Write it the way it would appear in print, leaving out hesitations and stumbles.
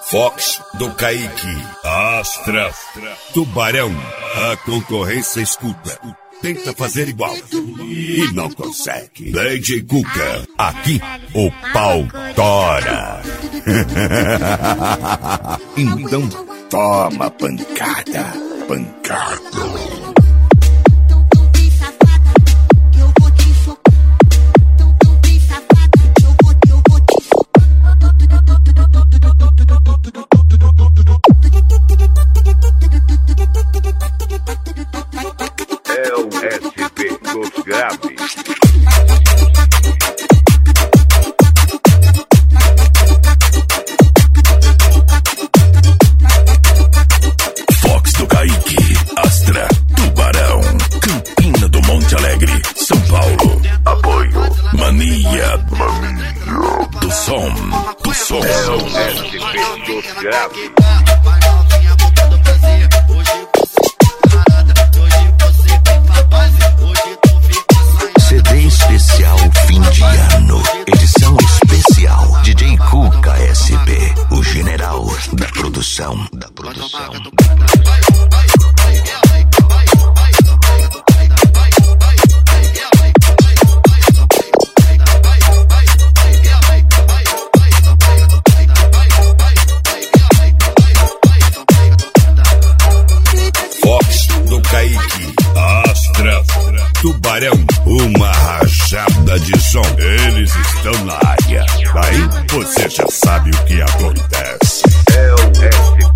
Fox do Kaique, Astra, Tubarão, a concorrência escuta. Tenta fazer igual e não consegue. DJ Cuca, aqui o pau tora. Então toma pancada, pancada. É o SP dos graves. Fox do Kaique, Astra, Tubarão, Campina do Monte Alegre, São Paulo. Apoio Mania do som. É o SP dos graves. CD especial fim de ano, edição especial DJ Cuca SP, o general da produção. Fox do Kaique, Astra, Tubarão, uma rajada de som. Eles estão na área. Aí você já sabe o que acontece. É o SP